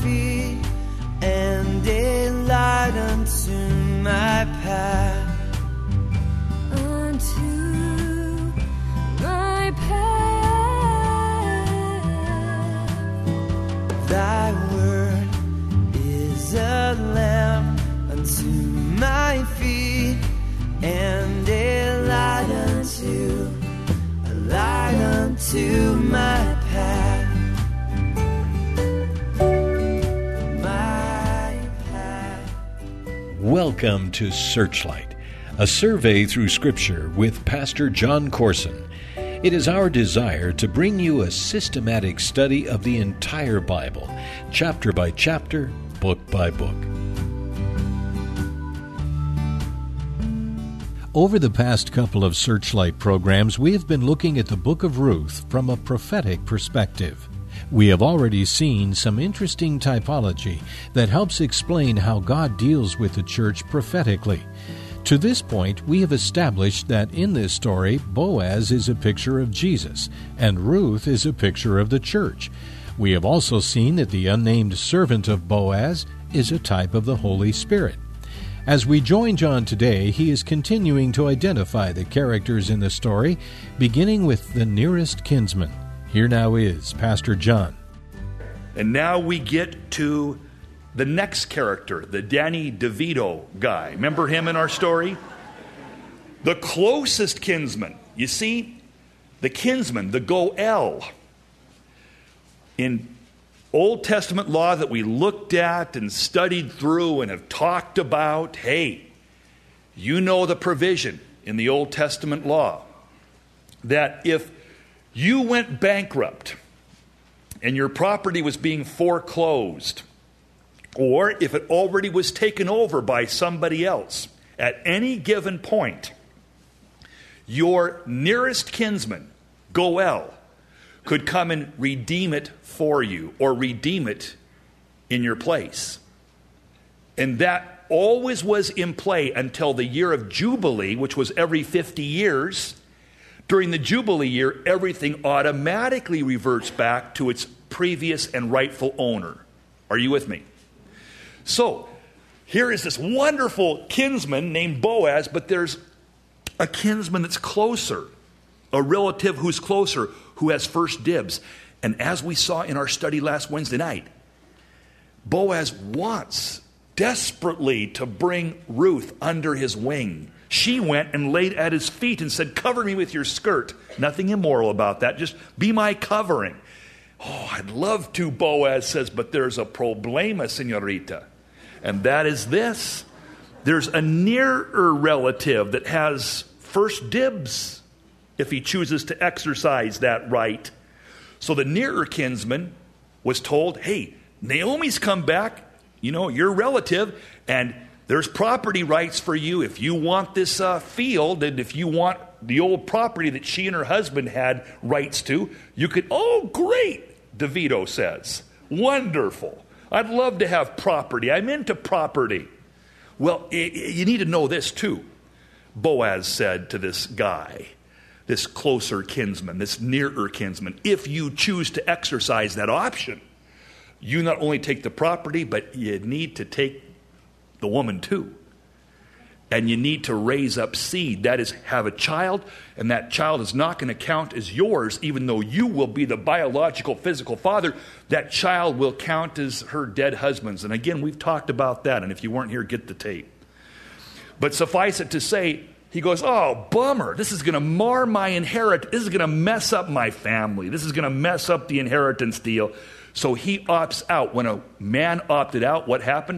feet and a light unto my path. Unto my path. Thy word is a lamp unto my feet and a light unto my path. Welcome to Searchlight, a survey through Scripture with Pastor John Corson. It is our desire to bring you a systematic study of the entire Bible, chapter by chapter, book by book. Over the past couple of Searchlight programs, we have been looking at the book of Ruth from a prophetic perspective. We have already seen some interesting typology that helps explain how God deals with the church prophetically. To this point, we have established that in this story, Boaz is a picture of Jesus, and Ruth is a picture of the church. We have also seen that the unnamed servant of Boaz is a type of the Holy Spirit. As we join John today, he is continuing to identify the characters in the story, beginning with the nearest kinsman. Here now is Pastor John. And now we get to the next character, the Danny DeVito guy. Remember him in our story? The closest kinsman. You see, the kinsman, the Goel. In Old Testament law that we looked at and studied through and have talked about, hey, you know the provision in the Old Testament law that if you went bankrupt and your property was being foreclosed, or if it already was taken over by somebody else, at any given point, your nearest kinsman, Goel, could come and redeem it for you or redeem it in your place. And that always was in play until the year of Jubilee, which was every 50 years. During the Jubilee year, everything automatically reverts back to its previous and rightful owner. Are you with me? So, here is this wonderful kinsman named Boaz, but there's a kinsman that's closer, a relative who's closer, who has first dibs. And as we saw in our study last Wednesday night, Boaz wants desperately to bring Ruth under his wing. She went and laid at his feet and said, "Cover me with your skirt." Nothing immoral about that. Just be my covering. "Oh, I'd love to," Boaz says, "but there's a problema, señorita. And that is this. There's a nearer relative that has first dibs if he chooses to exercise that right." So the nearer kinsman was told, "Hey, Naomi's come back, your relative, and there's property rights for you if you want this field, and if you want the old property that she and her husband had rights to, you could." "Oh, great," DeVito says. "Wonderful. I'd love to have property. I'm into property." "Well, you need to know this too," Boaz said to this guy, this closer kinsman, this nearer kinsman. "If you choose to exercise that option, you not only take the property, but you need to take the woman too. And you need to raise up seed. That is, have a child, and that child is not going to count as yours, even though you will be the biological, physical father. That child will count as her dead husband's." And again, we've talked about that, and if you weren't here, get the tape. But suffice it to say, he goes, "Oh, bummer. This is going to mar my inheritance. This is going to mess up my family. This is going to mess up the inheritance deal." So he opts out. When a man opted out, what happened?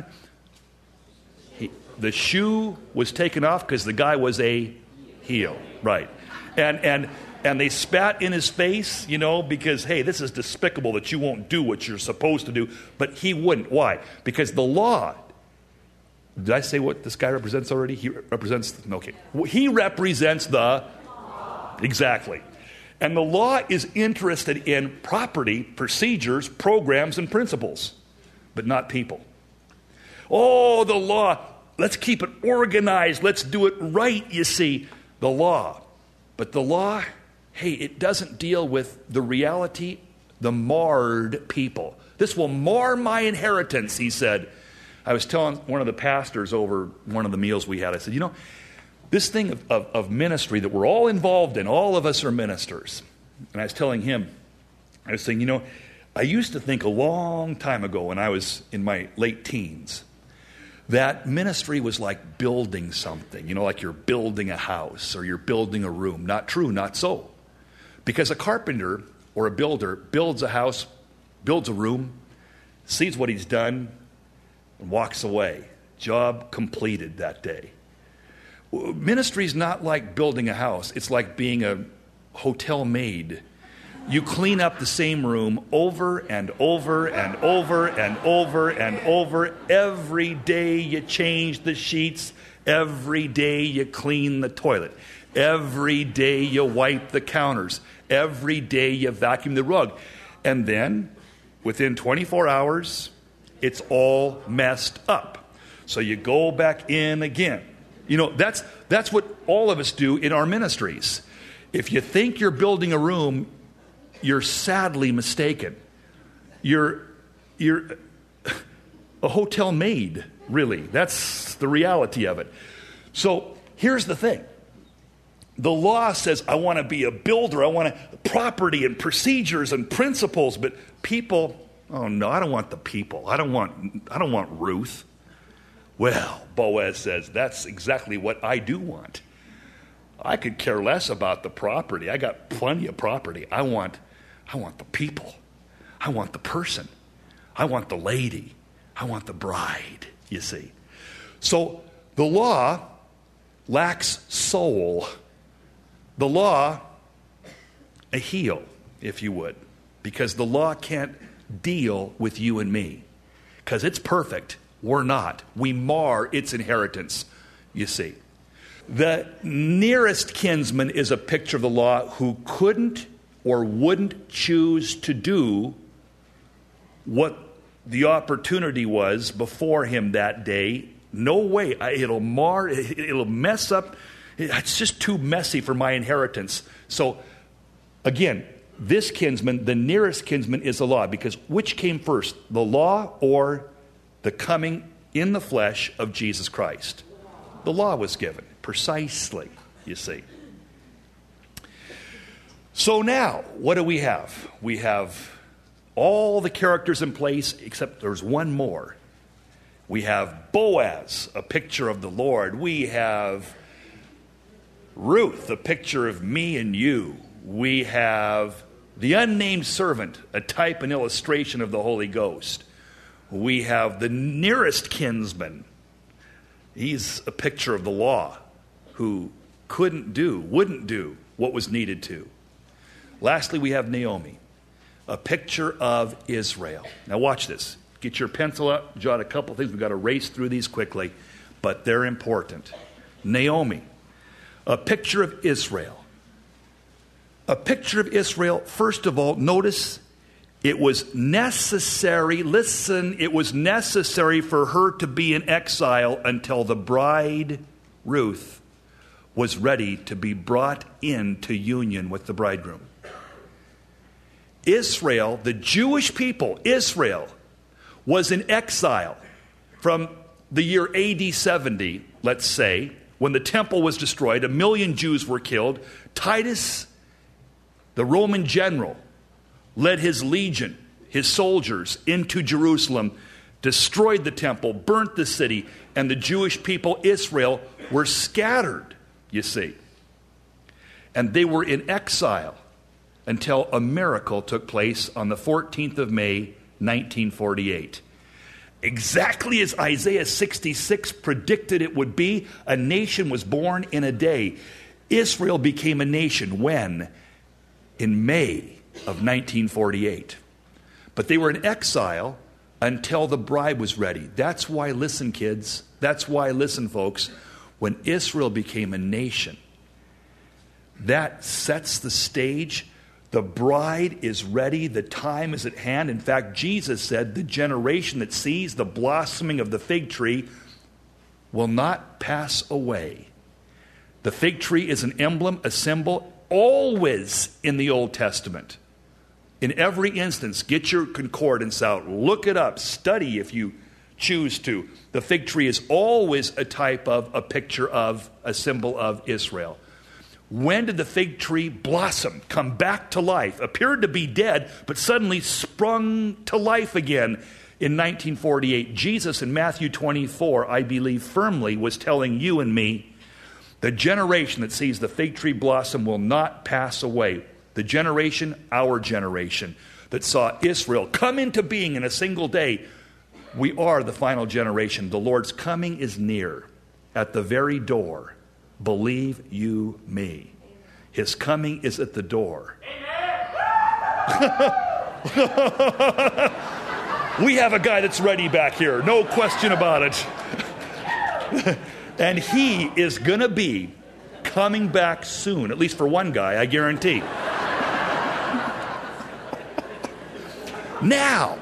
The shoe was taken off because the guy was a heel. Right. And they spat in his face, because, hey, this is despicable that you won't do what you're supposed to do. But he wouldn't. Why? Because the law. Did I say what this guy represents already? He represents the... Exactly. And the law is interested in property, procedures, programs, and principles, but not people. Oh, the law. Let's keep it organized. Let's do it right, you see. The law. But the law, hey, it doesn't deal with the reality, the marred people. This will mar my inheritance, he said. I was telling one of the pastors over one of the meals we had, I said, you know, this thing of ministry that we're all involved in, all of us are ministers. And I was telling him, I was saying, you know, I used to think a long time ago when I was in my late teens that ministry was like building something, you know, like you're building a house or you're building a room. Not true, not so. Because a carpenter or a builder builds a house, builds a room, sees what he's done, and walks away. Job completed that day. Ministry is not like building a house. It's like being a hotel maid. You clean up the same room over and over and over and over and over. Every day you change the sheets. Every day you clean the toilet. Every day you wipe the counters. Every day you vacuum the rug. And then, within 24 hours, it's all messed up. So you go back in again. You know, that's what all of us do in our ministries. If you think you're building a room, you're sadly mistaken. You're a hotel maid, really. That's the reality of it. So here's the thing. The law says, I want to be a builder. I want property and procedures and principles. But people, oh no, I don't want the people. I don't want Ruth. Well, Boaz says, that's exactly what I do want. I could care less about the property. I got plenty of property. I want the people. I want the person. I want the lady. I want the bride, you see. So the law lacks soul. The law, a heel, if you would, because the law can't deal with you and me, because it's perfect. We're not. We mar its inheritance, you see. The nearest kinsman is a picture of the law who couldn't or wouldn't choose to do what the opportunity was before him that day. No way. It'll mar, it'll mess up. It's just too messy for my inheritance. So, again, this kinsman, the nearest kinsman, is the law. Because which came first, the law or the coming in the flesh of Jesus Christ? The law was given, precisely, you see. So now, what do we have? We have all the characters in place, except there's one more. We have Boaz, a picture of the Lord. We have Ruth, a picture of me and you. We have the unnamed servant, a type and illustration of the Holy Ghost. We have the nearest kinsman. He's a picture of the law, who wouldn't do what was needed to. Lastly, we have Naomi, a picture of Israel. Now watch this. Get your pencil up, jot a couple things. We've got to race through these quickly, but they're important. Naomi, a picture of Israel. A picture of Israel, first of all, notice it was necessary, listen, it was necessary for her to be in exile until the bride, Ruth, was ready to be brought into union with the bridegroom. Israel, the Jewish people, Israel, was in exile from the year AD 70, let's say, when the temple was destroyed. 1 million Jews were killed. Titus, the Roman general, led his legion, his soldiers, into Jerusalem, destroyed the temple, burnt the city, and the Jewish people, Israel, were scattered, you see. And they were in exile until a miracle took place on the 14th of May, 1948. Exactly as Isaiah 66 predicted it would be, a nation was born in a day. Israel became a nation when? In May of 1948. But they were in exile until the bride was ready. That's why, listen, kids, that's why, listen, folks, when Israel became a nation, that sets the stage. The bride is ready. The time is at hand. In fact, Jesus said, the generation that sees the blossoming of the fig tree will not pass away. The fig tree is an emblem, a symbol, always in the Old Testament In every instance, get your concordance out, look it up, study if you choose to. The fig tree is always a type of, a picture of, a symbol of Israel. When did the fig tree blossom, come back to life, appeared to be dead, but suddenly sprung to life again in 1948? Jesus in Matthew 24, I believe firmly, was telling you and me, the generation that sees the fig tree blossom will not pass away. The generation, our generation, that saw Israel come into being in a single day, we are the final generation. The Lord's coming is near, at the very door. Believe you me. His coming is at the door. We have a guy that's ready back here, no question about it. And he is going to be coming back soon, at least for one guy, I guarantee. Now,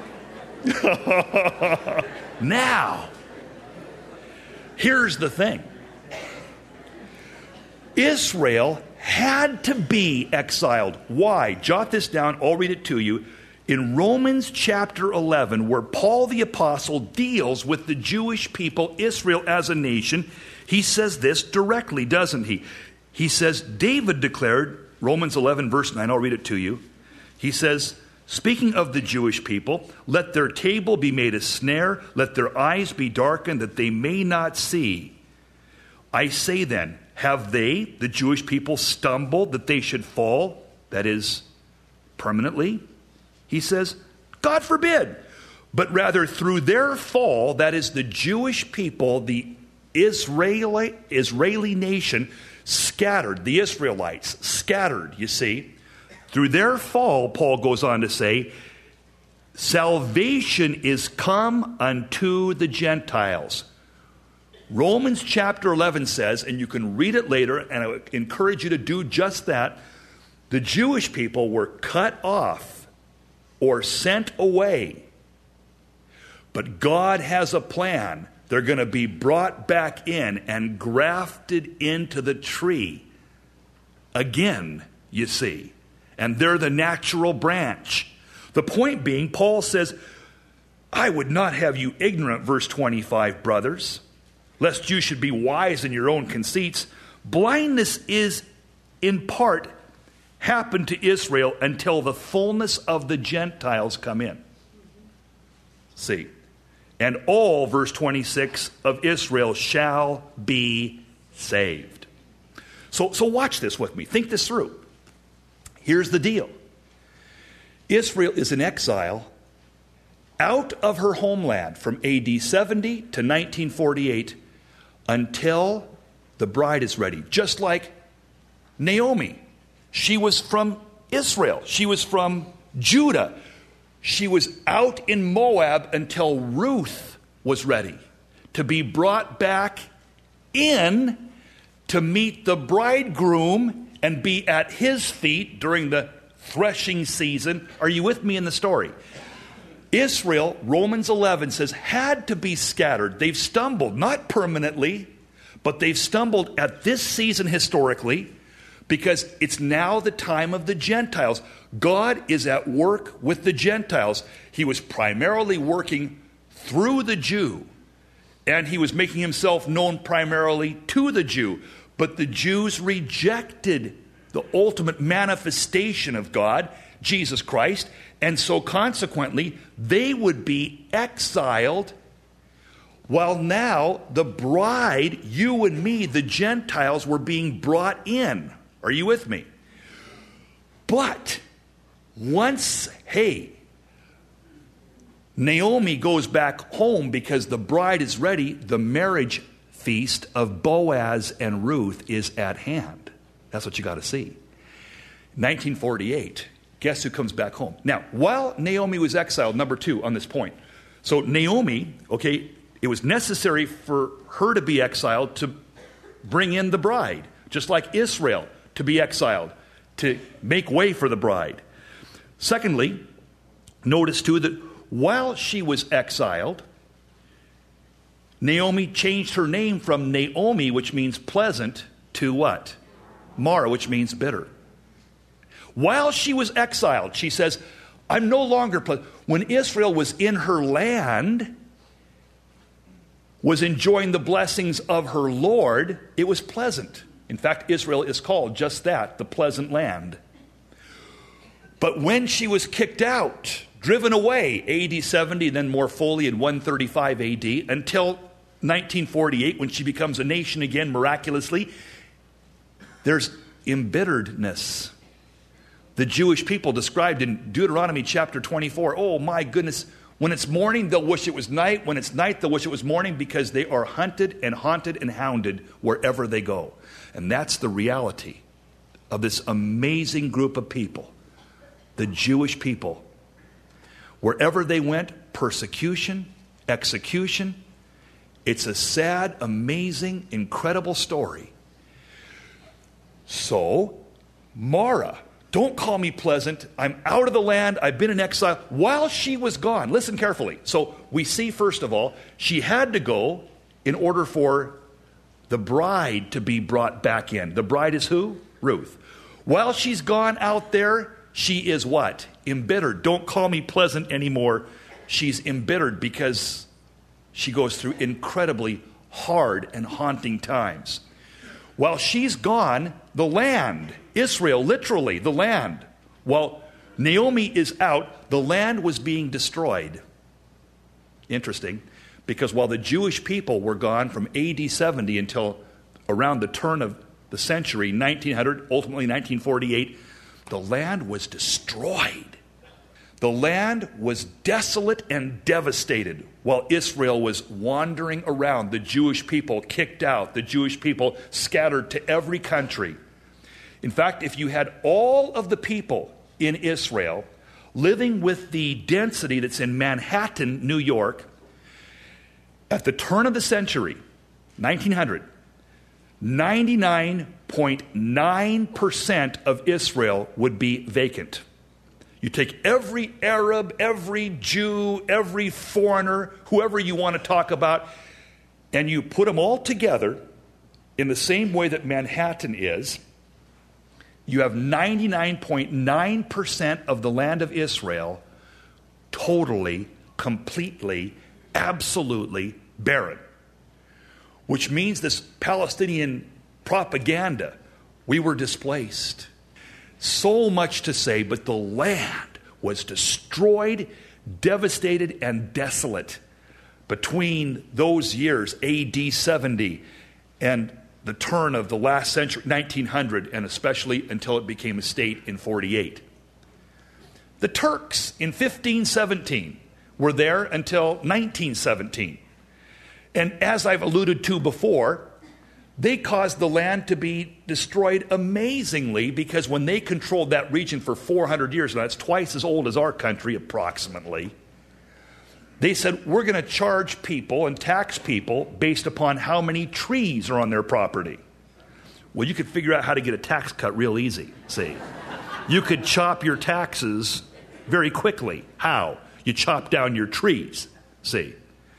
here's the thing. Israel had to be exiled. Why? Jot this down, I'll read it to you. In Romans chapter 11, where Paul the Apostle deals with the Jewish people, Israel as a nation, he says this directly, doesn't he? He says, David declared, Romans 11 verse 9, I'll read it to you. He says, speaking of the Jewish people, let their table be made a snare, let their eyes be darkened, that they may not see. I say then, have they, the Jewish people, stumbled that they should fall? That is, permanently? He says, God forbid. But rather through their fall, that is the Jewish people, the Israeli nation, scattered, the Israelites, scattered, you see. Through their fall, Paul goes on to say, salvation is come unto the Gentiles. Romans chapter 11 says, and you can read it later, and I would encourage you to do just that, the Jewish people were cut off or sent away. But God has a plan. They're going to be brought back in and grafted into the tree again, you see. And they're the natural branch. The point being, Paul says, I would not have you ignorant, verse 25, brothers, lest you should be wise in your own conceits. Blindness is in part happened to Israel until the fullness of the Gentiles come in. See. And all, verse 26, of Israel shall be saved. So watch this with me. Think this through. Here's the deal. Israel is in exile out of her homeland from AD 70 to 1948 until the bride is ready. Just like Naomi. She was from Israel. She was from Judah. She was out in Moab until Ruth was ready to be brought back in to meet the bridegroom and be at his feet during the threshing season. Are you with me in the story? Israel, Romans 11 says, had to be scattered. They've stumbled, not permanently, but they've stumbled at this season historically because it's now the time of the Gentiles. God is at work with the Gentiles. He was primarily working through the Jew, and he was making himself known primarily to the Jew. But the Jews rejected the ultimate manifestation of God, Jesus Christ, and so consequently, they would be exiled, while now the bride, you and me, the Gentiles, were being brought in. Are you with me? But once, Naomi goes back home because the bride is ready, the marriage feast of Boaz and Ruth is at hand. That's what you got to see. 1948, guess who comes back home? Now, while Naomi was exiled, number 2 on this point. So Naomi, it was necessary for her to be exiled to bring in the bride, just like Israel to be exiled, to make way for the bride. Secondly, notice too that while she was exiled, Naomi changed her name from Naomi, which means pleasant, to what? Mara, which means bitter. While she was exiled, she says, I'm no longer pleasant. When Israel was in her land, was enjoying the blessings of her Lord, it was pleasant. In fact, Israel is called just that, the pleasant land. But when she was kicked out, driven away, AD 70, then more fully in 135 AD, until 1948, when she becomes a nation again miraculously, there's embitteredness. The Jewish people described in Deuteronomy chapter 24, oh my goodness, when it's morning, they'll wish it was night. When it's night, they'll wish it was morning, because they are hunted and haunted and hounded wherever they go. And that's the reality of this amazing group of people, the Jewish people. Wherever they went, persecution, execution. It's a sad, amazing, incredible story. So, Mara, don't call me pleasant. I'm out of the land. I've been in exile. While she was gone, listen carefully. So we see, first of all, she had to go in order for the bride to be brought back in. The bride is who? Ruth. While she's gone out there, she is what? Embittered. Don't call me pleasant anymore. She's embittered because she goes through incredibly hard and haunting times. While she's gone, the land, Israel, literally the land, while Naomi is out, the land was being destroyed. Interesting, because while the Jewish people were gone from AD 70 until around the turn of the century, 1900, ultimately 1948, the land was destroyed. The land was desolate and devastated while Israel was wandering around. The Jewish people kicked out. The Jewish people scattered to every country. In fact, if you had all of the people in Israel living with the density that's in Manhattan, New York, at the turn of the century, 1900, 99.9% of Israel would be vacant. You take every Arab, every Jew, every foreigner, whoever you want to talk about, and you put them all together in the same way that Manhattan is. You have 99.9% of the land of Israel totally, completely, absolutely barren. Which means this Palestinian propaganda, we were displaced. So much to say, but the land was destroyed, devastated, and desolate between those years, AD 70, and the turn of the last century, 1900, and especially until it became a state in 48. The Turks in 1517 were there until 1917. And as I've alluded to before, they caused the land to be destroyed amazingly, because when they controlled that region for 400 years, now that's twice as old as our country approximately, they said, we're going to charge people and tax people based upon how many trees are on their property. Well, you could figure out how to get a tax cut real easy, see. You could chop your taxes very quickly. How? You chop down your trees, see.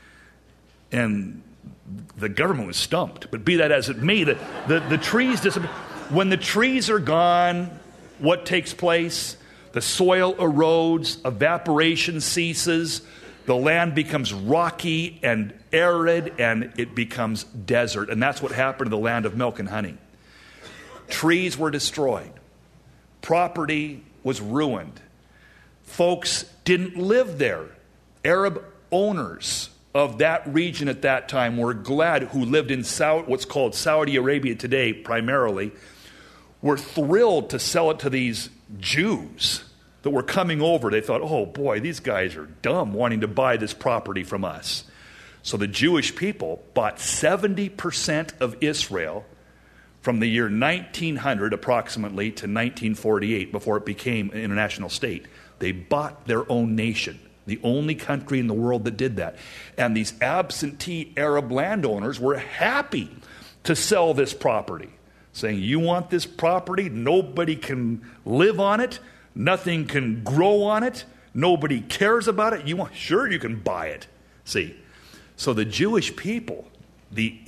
And the government was stumped, but be that as it may, the trees disappear. When the trees are gone, what takes place? The soil erodes, evaporation ceases, the land becomes rocky and arid, and it becomes desert. And that's what happened to the land of milk and honey. Trees were destroyed. Property was ruined. Folks didn't live there. Arab owners of that region at that time were glad, who lived in what's called Saudi Arabia today primarily, were thrilled to sell it to these Jews that were coming over. They thought, oh boy, these guys are dumb wanting to buy this property from us. So the Jewish people bought 70% of Israel from the year 1900 approximately to 1948, before it became an international state. They bought their own nation. The only country in the world that did that. And these absentee Arab landowners were happy to sell this property, saying, you want this property? Nobody can live on it. Nothing can grow on it. Nobody cares about it. Sure, you can buy it. See, so the Jewish people, the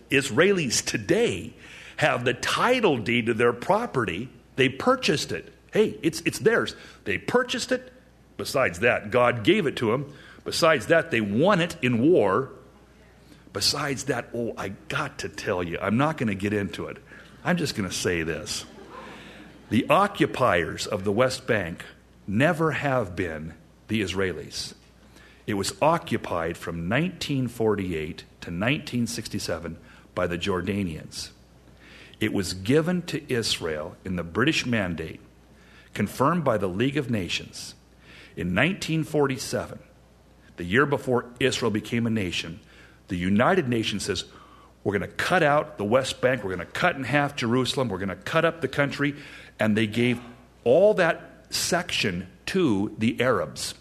Israelis today, have the title deed to their property. They purchased it. Hey, it's theirs. They purchased it. Besides that, God gave it to them. Besides that, they won it in war. Besides that, I got to tell you, I'm not going to get into it. I'm just going to say this. The occupiers of the West Bank never have been the Israelis. It was occupied from 1948 to 1967 by the Jordanians. It was given to Israel in the British Mandate, confirmed by the League of Nations. In 1947, the year before Israel became a nation, the United Nations says, we're going to cut out the West Bank, we're going to cut in half Jerusalem, we're going to cut up the country, and they gave all that section to the Arabs.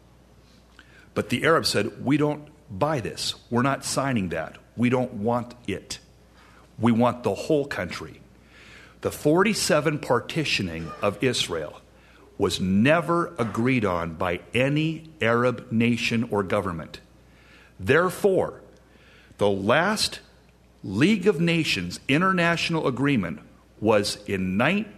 But the Arabs said, we don't buy this. We're not signing that. We don't want it. We want the whole country. The 47 partitioning of Israel was never agreed on by any Arab nation or government. Therefore, the last League of Nations international agreement was in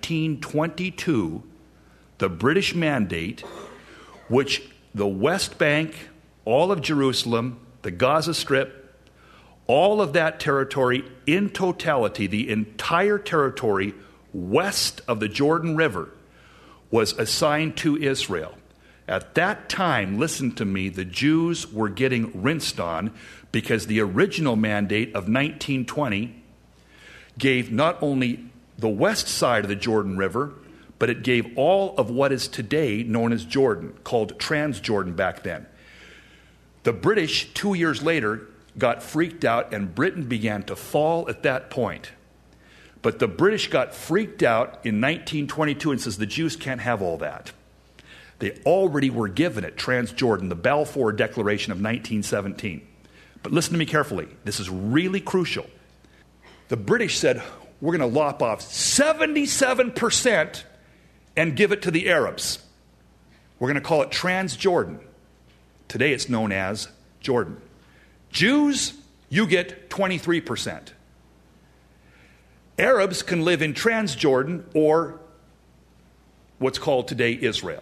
1922, the British Mandate, which the West Bank, all of Jerusalem, the Gaza Strip, all of that territory in totality, the entire territory west of the Jordan River, was assigned to Israel. At that time, listen to me, the Jews were getting rinsed on because the original mandate of 1920 gave not only the west side of the Jordan River, but it gave all of what is today known as Jordan, called Transjordan back then. The British, 2 years later, got freaked out, and Britain began to fall at that point. But the British got freaked out in 1922 and says the Jews can't have all that. They already were given it, Transjordan, the Balfour Declaration of 1917. But listen to me carefully. This is really crucial. The British said, we're going to lop off 77% and give it to the Arabs. We're going to call it Transjordan. Today it's known as Jordan. Jews, you get 23%. Arabs can live in Transjordan or what's called today Israel.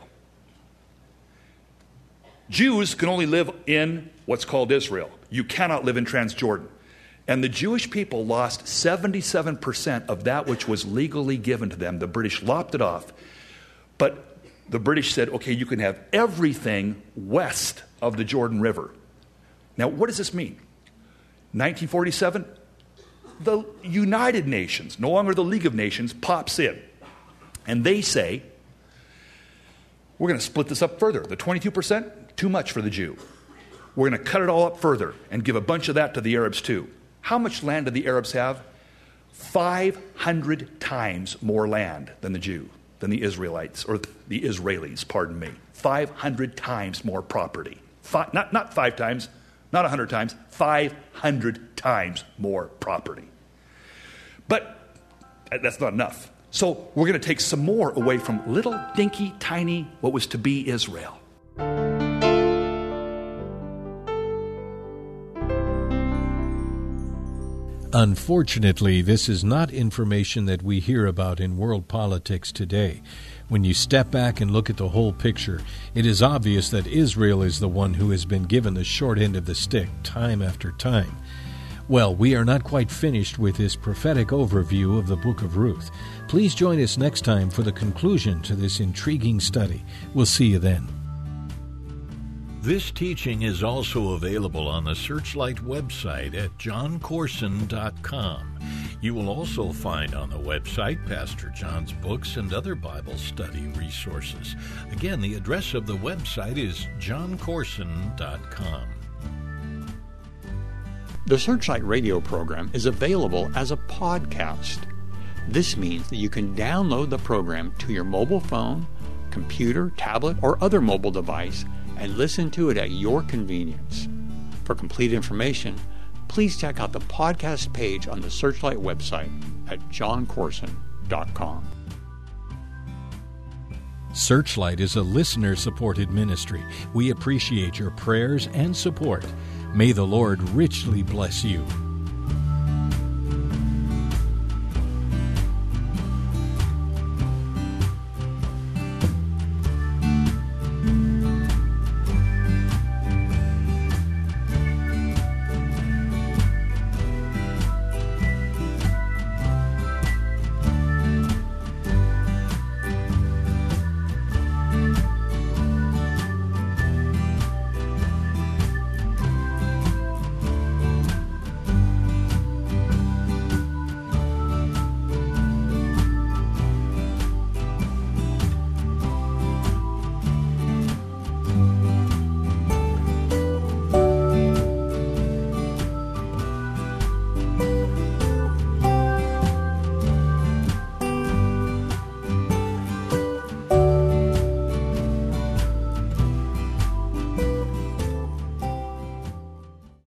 Jews can only live in what's called Israel. You cannot live in Transjordan. And the Jewish people lost 77% of that which was legally given to them. The British lopped it off. But the British said, okay, you can have everything west of the Jordan River. Now, what does this mean? 1947, the United Nations, no longer the League of Nations, pops in. And they say, we're going to split this up further. The 22%, too much for the Jew. We're going to cut it all up further and give a bunch of that to the Arabs too. How much land do the Arabs have? 500 times more land than the Jew, than the Israelites, or the Israelis, pardon me. 500 times more property. Not 5 times, not 100 times, 500 times more property. But that's not enough. So we're going to take some more away from little dinky, tiny, what was to be Israel. Unfortunately, this is not information that we hear about in world politics today. When you step back and look at the whole picture, it is obvious that Israel is the one who has been given the short end of the stick time after time. Well, we are not quite finished with this prophetic overview of the book of Ruth. Please join us next time for the conclusion to this intriguing study. We'll see you then. This teaching is also available on the Searchlight website at johncorson.com. You will also find on the website Pastor John's books and other Bible study resources. Again, the address of the website is johncorson.com. The Searchlight radio program is available as a podcast. This means that you can download the program to your mobile phone, computer, tablet, or other mobile device and listen to it at your convenience. For complete information, please check out the podcast page on the Searchlight website at johncorson.com. Searchlight is a listener-supported ministry. We appreciate your prayers and support. May the Lord richly bless you.